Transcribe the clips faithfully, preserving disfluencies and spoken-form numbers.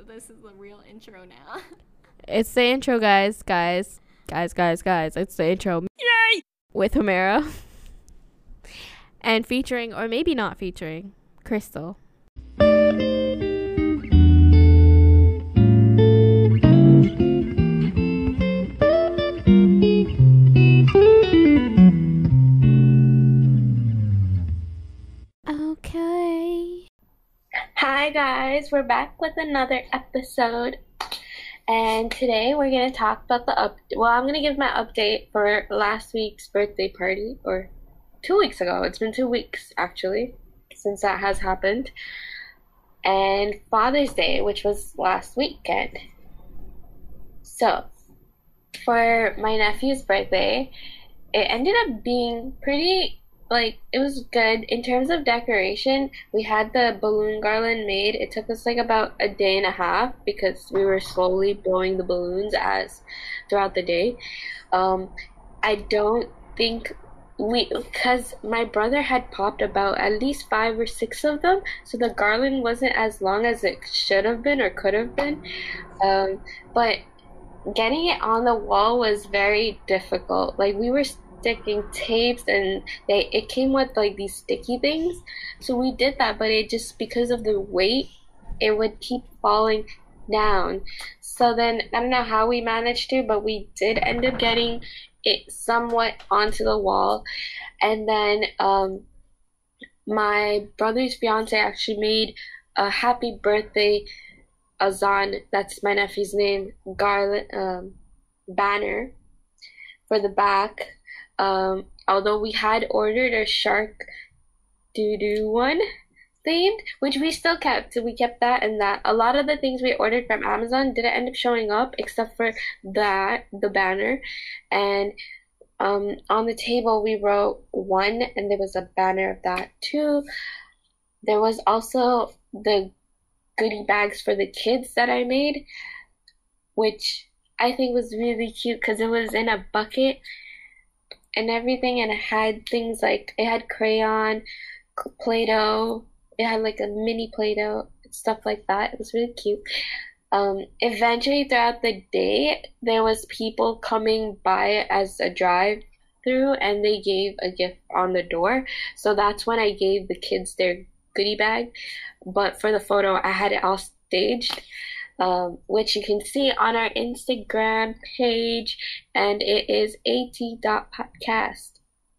this is the real intro now. It's the intro, guys. Guys. Guys, guys, guys. It's the intro. Yay! With Homera. And featuring, or maybe not featuring, Crystal. Okay. Hi guys, we're back with another episode. And today we're going to talk about the up well, I'm going to give my update for last week's birthday party, or two weeks ago. It's been two weeks actually since that has happened. And Father's Day, which was last weekend. So, for my nephew's birthday, it ended up being pretty, like, it was good. In terms of decoration, we had the balloon garland made. It took us like about a day and a half because we were slowly blowing the balloons as throughout the day. Um, I don't think we, because my brother had popped about at least five or six of them, so the garland wasn't as long as it should have been or could have been. Um, but getting it on the wall was very difficult. Like, we were sticking tapes and they it came with like these sticky things, so we did that, but it just, because of the weight, it would keep falling down. So then I don't know how we managed to, but we did end up getting it somewhat onto the wall. And then um my brother's fiance actually made a happy birthday Azan, that's my nephew's name, garland um banner for the back. Um, although we had ordered a shark doo-doo one themed, which we still kept. So we kept that, and that. A lot of the things we ordered from Amazon didn't end up showing up except for that, the banner. And um, on the table we wrote one, and there was a banner of that too. There was also the goodie bags for the kids that I made, which I think was really cute because it was in a bucket and everything, and it had things like, it had crayon, Play-Doh, it had like a mini Play-Doh, stuff like that. It was really cute. Um, eventually throughout the day, there was people coming by as a drive-through, and they gave a gift on the door, so that's when I gave the kids their goodie bag. But for the photo, I had it all staged, Um, which you can see on our Instagram page, and it is at dot podcast.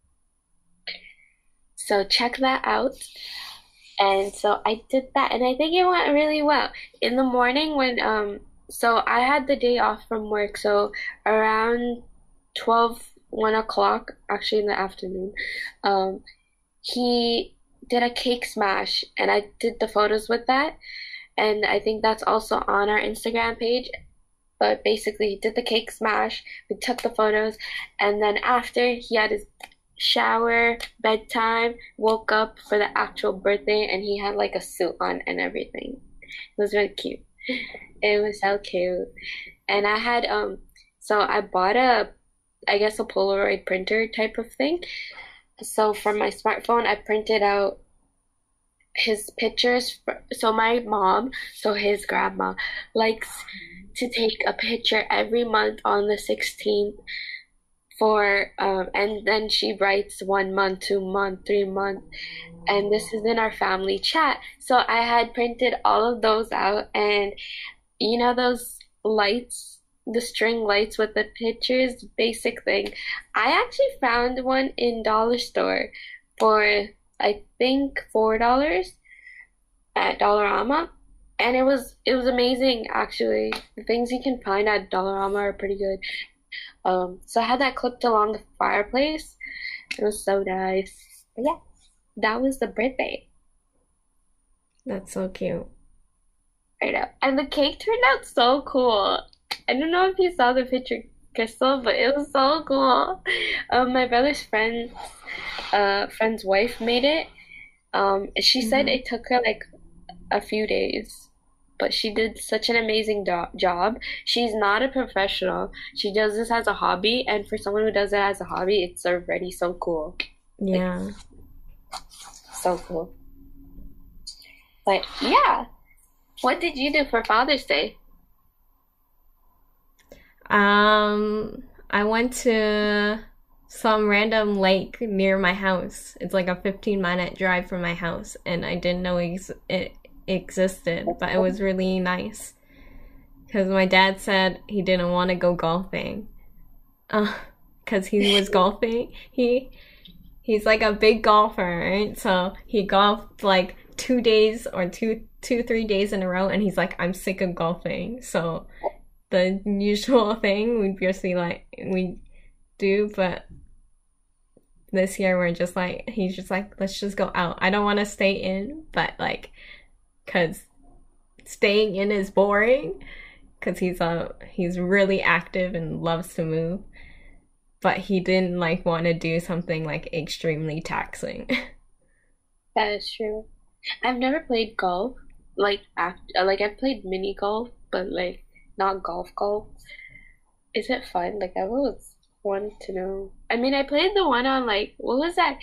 So check that out. And so I did that, and I think it went really well. In the morning when, um, so I had the day off from work, so around twelve, one o'clock, actually in the afternoon, um, he did a cake smash, and I did the photos with that. And I think that's also on our Instagram page. But basically, he did the cake smash, we took the photos, and then after, he had his shower, bedtime, woke up for the actual birthday, and he had like a suit on and everything. It was really cute. It was so cute. And I had, um, so I bought a, I guess a Polaroid printer type of thing. So from my smartphone, I printed out his pictures. So my mom, so his grandma, likes to take a picture every month on the sixteenth for um and then she writes one month, two month, three month, and this is in our family chat. So I had printed all of those out, and you know those lights, the string lights with the pictures, basic thing, I actually found one in dollar store for I think four dollars at Dollarama, and it was it was amazing actually. The things you can find at Dollarama are pretty good. Um, so I had that clipped along the fireplace. It was so nice. But yeah, that was the birthday. That's so cute. I know, and the cake turned out so cool. I don't know if you saw the picture, Crystal, but it was so cool. Um, my brother's friend, uh, friend's wife made it. Um, she mm-hmm. said it took her like a few days, but she did such an amazing do- job. She's not a professional. She does this as a hobby, and for someone who does it as a hobby, it's already so cool. Yeah. Like, so cool. But yeah, What did you do for Father's Day? Um, I went to some random lake near my house. It's like a fifteen minute drive from my house, and I didn't know ex it existed, but it was really nice. Because my dad said he didn't want to go golfing. Uh, because he was golfing. He he's like a big golfer, right? So he golfed like two days or two two three days in a row, and he's like, I'm sick of golfing. So the usual thing we'd just be like we do, but this year we're just like he's just like, let's just go out. I don't want to stay in, but like, cause staying in is boring. Cause he's uh he's really active and loves to move. But he didn't like want to do something like extremely taxing. That is true. I've never played golf. Like after, like I've played mini golf, but like not golf golf. Is it fun? Like I always want to know. I mean, I played the one on like what was that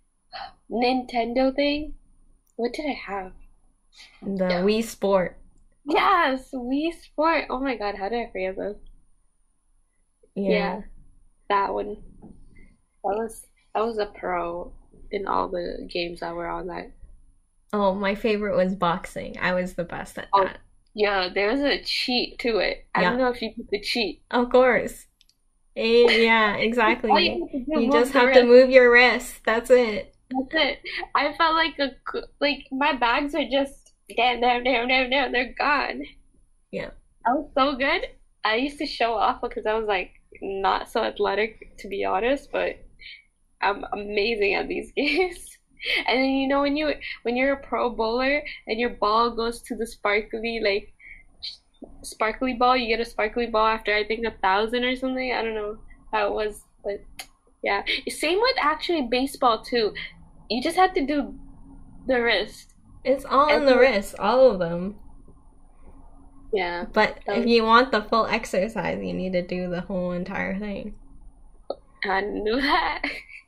Nintendo thing? What did I have? The Wii Sport. Yes, Wii Sport. Oh my God, how did I forget this? Yeah. Yeah. That one. That was that was a pro in all the games that were on that. Oh, my favorite was boxing. I was the best at Oh, that. yeah, there was a cheat to it. I don't Yeah. know if you did the cheat. Of course. Eh, yeah, All you exactly. have to do You is just move the have to wrist. move your wrist. That's it. That's it. I felt like a g- like my bags are just damn, damn, damn, damn, damn. They're gone. Yeah. That was so good. I used to show off because I was like not so athletic, to be honest, but I'm amazing at these games. And then you know when you when you're a pro bowler and your ball goes to the sparkly like sparkly ball, you get a sparkly ball after I think a thousand or something. I don't know how it was, but yeah. Same with actually baseball too. You just have to do the wrist. It's all in And the wrist, all of them. yeah, But that if was, you want the full exercise, you need to do the whole entire thing. I knew that.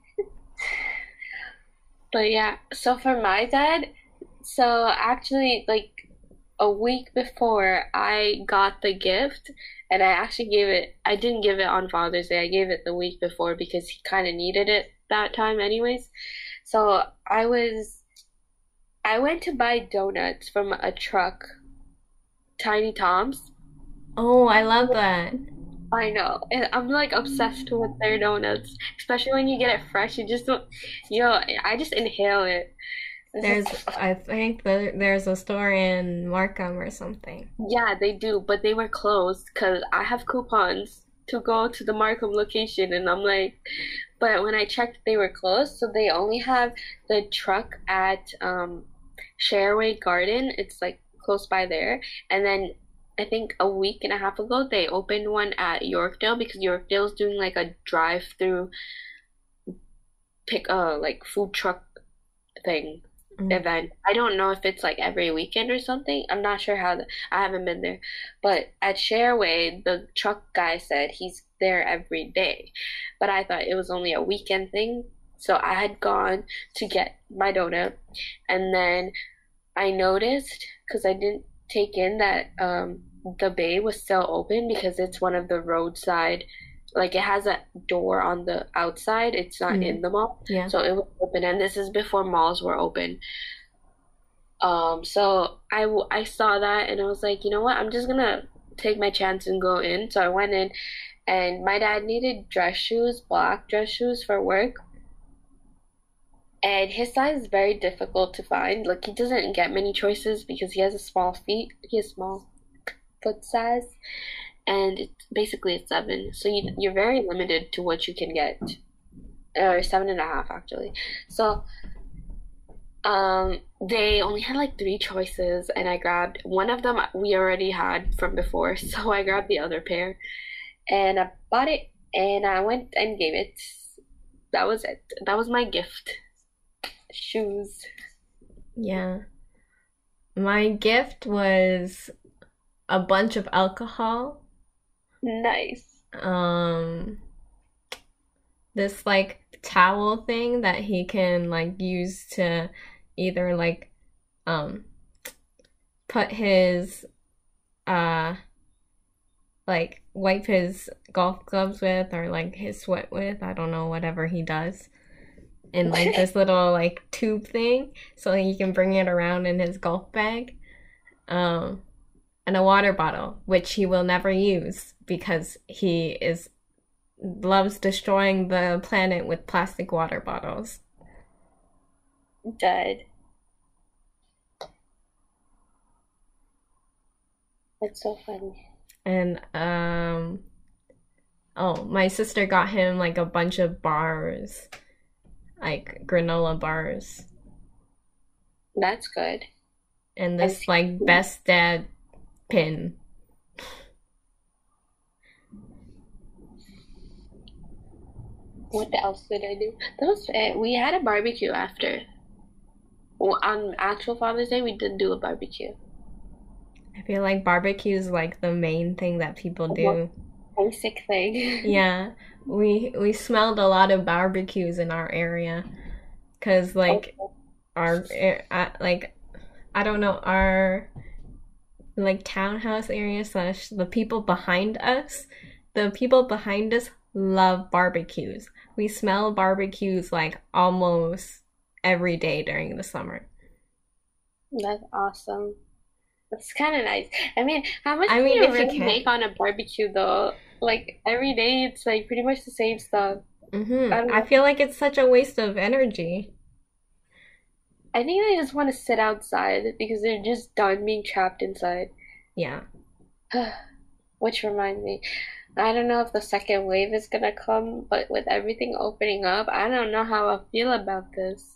But yeah, so for my dad, so actually like a week before I got the gift, and I actually gave it, I didn't give it on Father's Day, I gave it the week before because he kind of needed it that time anyways. So I was, I went to buy donuts from a truck, Tiny Tom's. Oh, I love that. I know. And I'm like obsessed with their donuts, especially when you get it fresh. You just don't, you know, I just inhale it. It's There's, just, I think there, there's a store in Markham or something. yeah, they do, but they were closed because I have coupons to go to the Markham location, and I'm like, but when I checked, they were closed, so they only have the truck at um, Shareway Garden. It's like close by there, and then I think a week and a half ago they opened one at Yorkdale because Yorkdale's doing like a drive-through pick uh like food truck thing Mm. event. I don't know if it's like every weekend or something. I'm not sure how the, I haven't been there. But at Shareway, the truck guy said he's there every day. But I thought it was only a weekend thing. So I had gone to get my donut, and then I noticed because I didn't take in that um the bay was still open because it's one of the roadside, like it has a door on the outside. It's not Mm. in the mall. Yeah. So it was open, and this is before malls were open. Um, so I, w- I saw that, and I was like, you know what? I'm just gonna take my chance and go in. So I went in, and my dad needed dress shoes, black dress shoes for work. And his size is very difficult to find. Like he doesn't get many choices because he has a small feet. He has small foot size, and it's basically a seven. So you, you're very limited to what you can get, or seven and a half actually. So um, they only had like three choices, and I grabbed one of them. We already had from before, so I grabbed the other pair, and I bought it, and I went and gave it. That was it. That was my gift. Shoes. Yeah. My gift was a bunch of alcohol. Nice. Um, this like towel thing that he can like use to either like um put his uh like wipe his golf gloves with or like his sweat with, I don't know, whatever he does, in like this little like tube thing so he can bring it around in his golf bag. Um and a water bottle, which he will never use because he is loves destroying the planet with plastic water bottles. Dead. That's so funny. And um oh, my sister got him like a bunch of bars, like granola bars, That's good. and I this see. like best dad pin. What else did I do? Those eh, we had a barbecue after. Well, on actual Father's Day, we did do a barbecue. I feel like barbecue is like the main thing that people do. Basic thing. Yeah, we we smelled a lot of barbecues in our area, cause like our ar- uh, like I don't know, our like townhouse area slash the people behind us, the people behind us love barbecues. We smell barbecues like almost every day during the summer. That's awesome. That's kind of nice. I mean, how much I can mean, you if you really can. make on a barbecue though? Like every day, it's like pretty much the same stuff. hmm I don't I know. feel like it's such a waste of energy. I think they just want to sit outside because they're just done being trapped inside. Yeah. Which reminds me, I don't know if the second wave is gonna come, but with everything opening up, I don't know how I feel about this.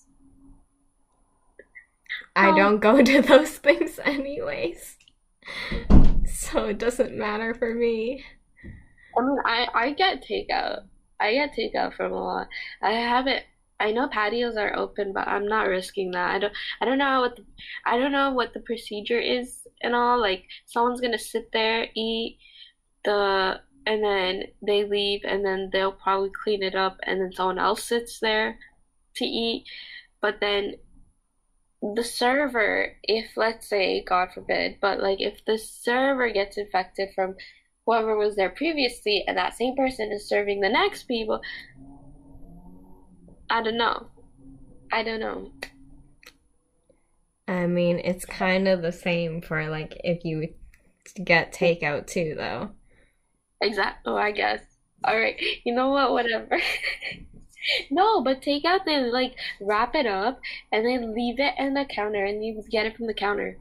I Oh, don't go to those things anyways, so it doesn't matter for me. I mean, I I get takeout. I get takeout from a lot. I haven't. I know patios are open, but I'm not risking that. I don't. I don't know what the, I don't know what the procedure is and all. Like someone's gonna sit there, eat the, and then they leave, and then they'll probably clean it up, and then someone else sits there to eat. But then the server, if let's say, God forbid, but like if the server gets infected from whoever was there previously, and that same person is serving the next people, I don't know. I don't know. I mean, it's kind of the same for like if you get takeout too, though. Exactly. Oh, I guess. All right. You know what? Whatever. No, but take out they like wrap it up and then leave it in the counter and you get it from the counter.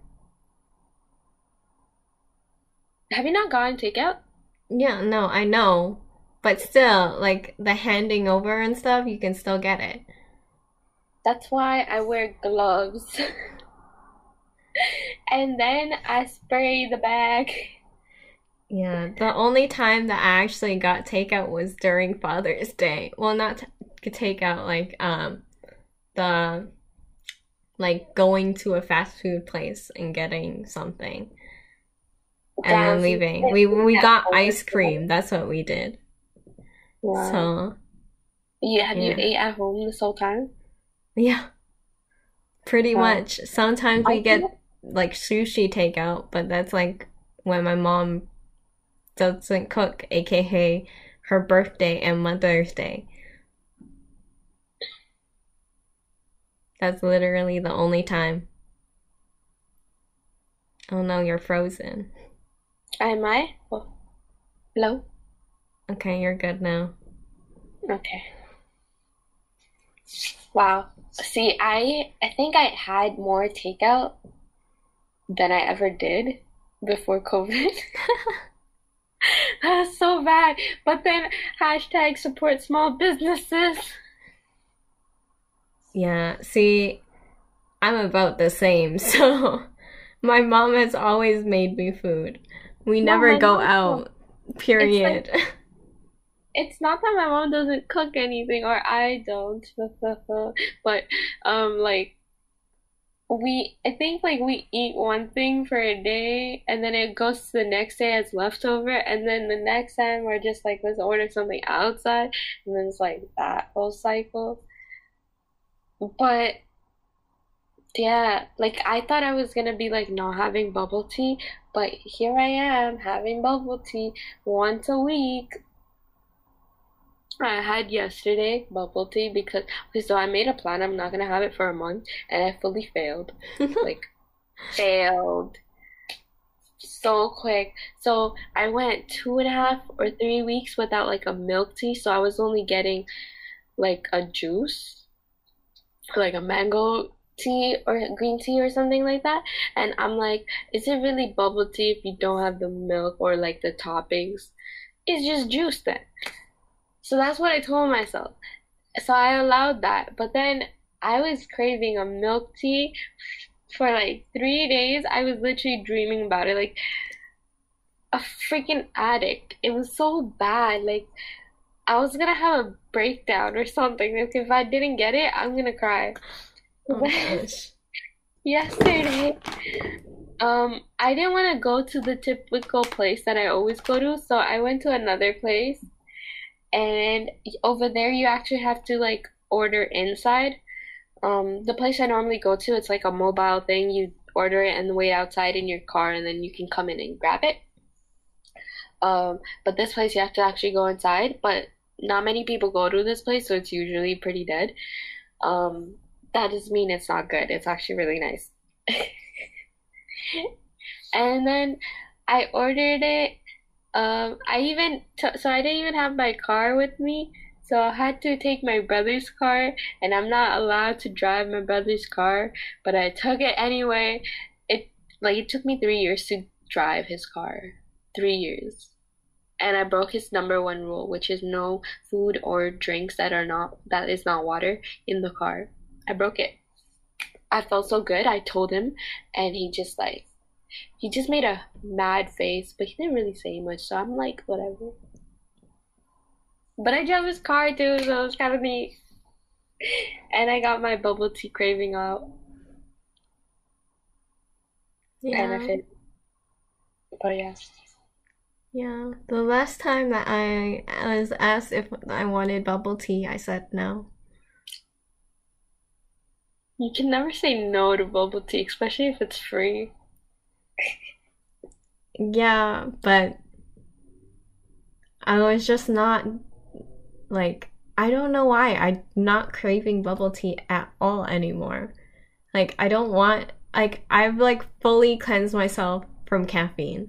Have you not gotten takeout? Yeah, no, I know, but still, like the handing over and stuff, you can still get it. That's why I wear gloves. And then I spray the bag. Yeah, the only time that I actually got takeout was during Father's Day. Well, not t takeout, like um the like going to a fast food place and getting something and then Damn, so you leaving. didn't We do we that got over ice the cream. That's what we did. Wow. So, You have you yeah. ate at home this whole time? Yeah, pretty Wow. much. Sometimes I we get think like sushi takeout, but that's like when my mom doesn't cook, aka her birthday and Mother's Day. That's literally the only time. Oh no, you're frozen. am I? Oh, hello? Okay, you're good now. Okay. Wow. See, I I think I had more takeout than I ever did before COVID. That's so bad. But then hashtag support small businesses. Yeah, see, I'm about the same, so my mom has always made me food. We No, never my go mom, out, it's like period. it's not that my mom doesn't cook anything or I don't, but um like we I think like we eat one thing for a day and then it goes to the next day as leftover and then the next time we're just like let's order something outside and then it's like that whole cycle. But Yeah, like I thought I was gonna be like not having bubble tea, but here I am having bubble tea once a week. I had yesterday bubble tea because okay, so I made a plan. I'm not gonna have it for a month, and I fully failed. Like failed so quick. So I went two and a half or three weeks without like a milk tea. So I was only getting like a juice, like a mango tea or green tea or something like that. And I'm like, is it really bubble tea if you don't have the milk or like the toppings? It's just juice then. So that's what I told myself. So I allowed that. But then I was craving a milk tea for like three days. I was literally dreaming about it like a freaking addict. It was so bad. Like I was gonna have a breakdown or something. Like if I didn't get it, I'm gonna cry. Oh gosh. Yesterday, um, I didn't want to go to the typical place that I always go to, so I went to another place. And over there, you actually have to like order inside. Um, the place I normally go to, it's like a mobile thing. You order it and wait outside in your car, and then you can come in and grab it. Um, but this place, you have to actually go inside. But not many people go to this place, so it's usually pretty dead. Um, that doesn't mean it's not good. It's actually really nice. And then I ordered it. Um, I even t so I didn't even have my car with me, so I had to take my brother's car, and I'm not allowed to drive my brother's car, but I took it anyway. It like it took me three years to drive his car, three years, and I broke his number one rule, which is no food or drinks that are not that is not water in the car. I broke it. I felt so good. I told him, and he just like. He just made a mad face, but he didn't really say much, so I'm like, whatever. But I drove his car too, so it was kind of neat. And I got my bubble tea craving out. And I Yeah. fit. But yeah. Yeah. The last time that I was asked if I wanted bubble tea, I said no. You can never say no to bubble tea, especially if it's free. Yeah, but I was just not like I don't know why I'm not craving bubble tea at all anymore. Like I don't want like I've like fully cleansed myself from caffeine.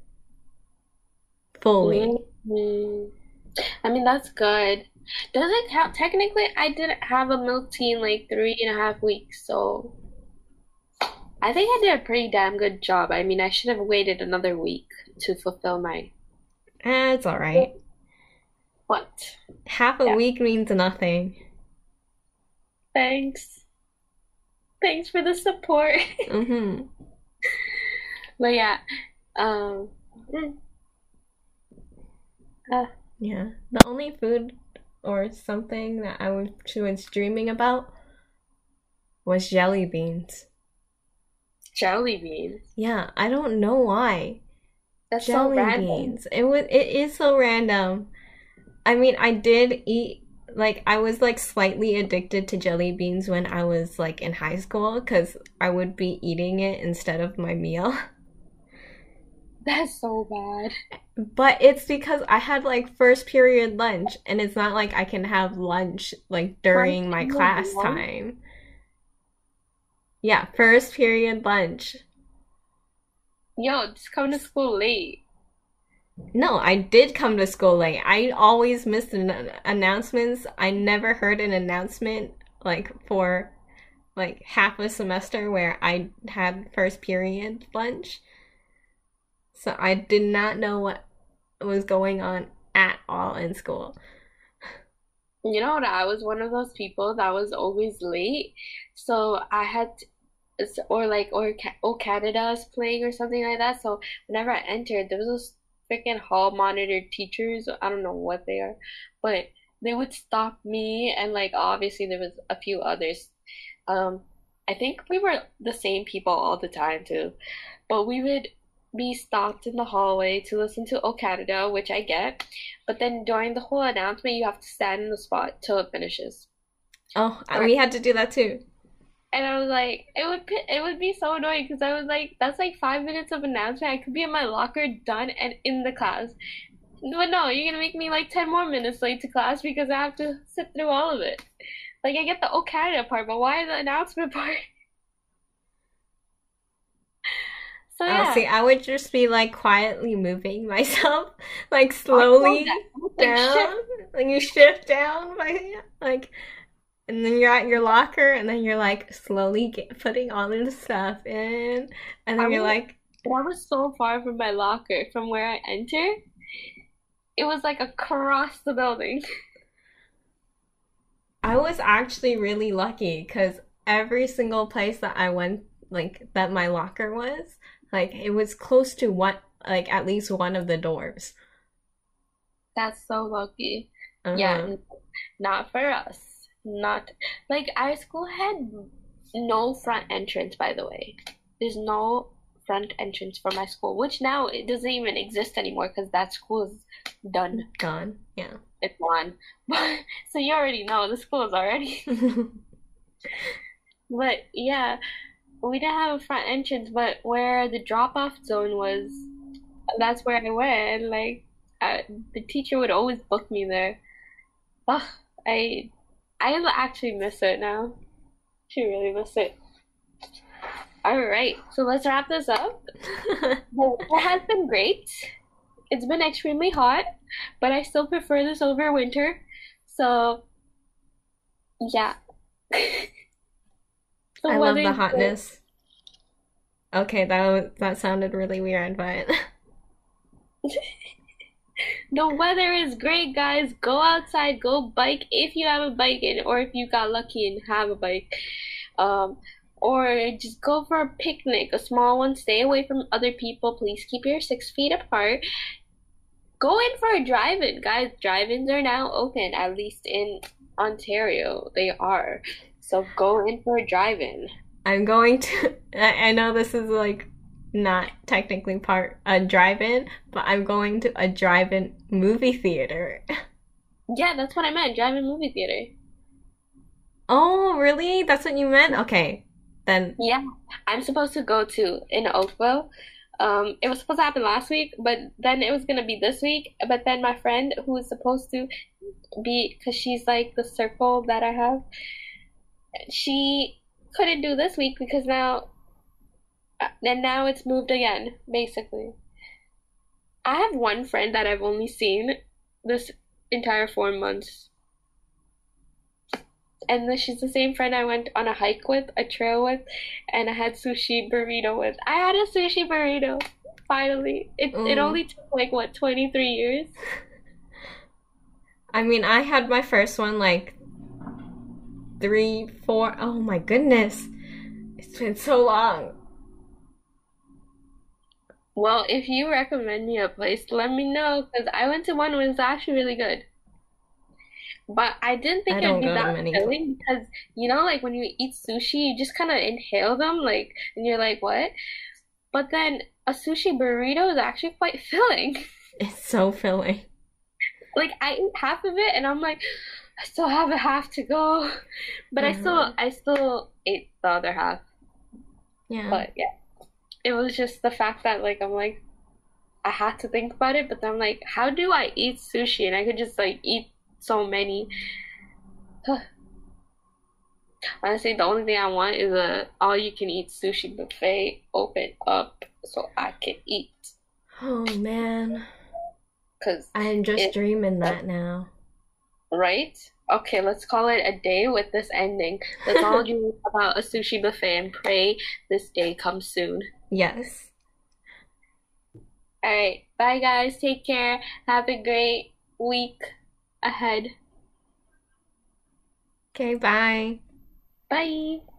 Fully. hmm I mean, that's good. Does it count? Technically, I didn't have a milk tea in like three and a half weeks, so I think I did a pretty damn good job. I mean, I should have waited another week to fulfill my Eh, it's all right. what? Half a Yeah. week means nothing. Thanks. Thanks for the support. Mm-hmm. But yeah, um, mm, uh, Yeah. The only food or something that I was, was dreaming about was jelly beans. jelly beans. Yeah, I don't know why. That's so Jelly random. beans. It was it is so random. I mean, I did eat like I was like slightly addicted to jelly beans when I was like in high school because I would be eating it instead of my meal. That's so bad. But it's because I had like first period lunch and it's not like I can have lunch like during my First class period lunch? time. Yeah, first period lunch. Yo, just come to school late. No, I did come to school late. I always missed an announcements. I never heard an announcement like for like half a semester where I had first period lunch. So I did not know what was going on at all in school. You know what? I was one of those people that was always late. So I had, to, or like, or Ca- Oh Canada is playing or something like that. So whenever I entered, there was those freaking hall monitor teachers. I don't know what they are, but they would stop me, and like obviously there was a few others. Um, I think we were the same people all the time too, but we would be stopped in the hallway to listen to Oh Canada, which I get. But then during the whole announcement, you have to stand in the spot till it finishes. Oh, Or we had to do that too. And I was like, it would pi- it would be so annoying because I was like, that's like five minutes of announcement. I could be in my locker, done, and in the class. But no, you're gonna make me like ten more minutes late to class because I have to sit through all of it. Like I get the "Oh Canada" part, but why the announcement part? So Oh, yeah, see, I would just be like quietly moving myself, like I know slowly that. I was like, down. shit. Like you shift down by like, and then you're at your locker, and then you're like slowly get, putting all of the stuff in, and I then you're was like, that was so far from my locker from where I enter. It was like across the building. I was actually really lucky because every single place that I went, like that my locker was, like it was close to one, like at least one of the doors. That's so lucky. Yeah, Uh-huh. n- not for us. Not like our school had no front entrance, by the way. There's no front entrance for my school, which now it doesn't even exist anymore because that school is done. Gone. Yeah. It's gone. So you already know the school is already. But yeah, we didn't have a front entrance, but where the drop-off zone was, that's where I went. Like, uh, the teacher would always book me there. Ugh, I, I actually miss it now. I really miss it. All right, so let's wrap this up. Well, it has been great. It's been extremely hot, but I still prefer this over winter. So, yeah. The I love weather the is great. hotness. Okay, that was, that sounded really weird, but The weather is great, guys. Go outside, go bike if you have a bike, and or if you got lucky and have a bike. Um, or just go for a picnic, a small one. Stay away from other people. Please keep your six feet apart. Go in for a drive-in, guys. Drive-ins are now open, at least in Ontario. They are. So go in for a drive-in. I'm going to. I, I know this is like not technically part a drive-in, but I'm going to a drive-in movie theater. Yeah, that's what I meant. Drive-in movie theater. Oh, really? That's what you meant? Okay, then. Yeah, I'm supposed to go to in Oakville. Um, it was supposed to happen last week, but then it was gonna be this week. But then my friend who was supposed to be, because she's like the circle that I have, she couldn't do this week because now, and now it's moved again, basically. I have one friend that I've only seen this entire four months. And then she's the same friend I went on a hike with, a trail with, and I had sushi burrito with. I had a sushi burrito, finally. It it Mm. only took like what, twenty-three years? I mean, I had my first one like three, four. Oh my goodness. It's been so long. Well, if you recommend me a place, let me know because I went to one where it was actually really good. But I didn't I think it would don't be go to that many. filling because you know, like when you eat sushi, you just kind of inhale them, like, and you're like, what? But then a sushi burrito is actually quite filling. It's so filling. Like I ate half of it and I'm like, I still have a half to go. But I still Uh-huh. I still ate the other half. Yeah. But yeah, it was just the fact that like I'm like I had to think about it, but then I'm like, how do I eat sushi? And I could just like eat so many. Honestly, the only thing I want is a all you can eat sushi buffet open up so I can eat. Oh man. Cause I'm just it dreaming that now. right? Okay, let's call it a day with this ending. Let's all dream about a sushi buffet and pray this day comes soon. Yes. All right, bye guys. Take care. Have a great week ahead. Okay, bye. Bye.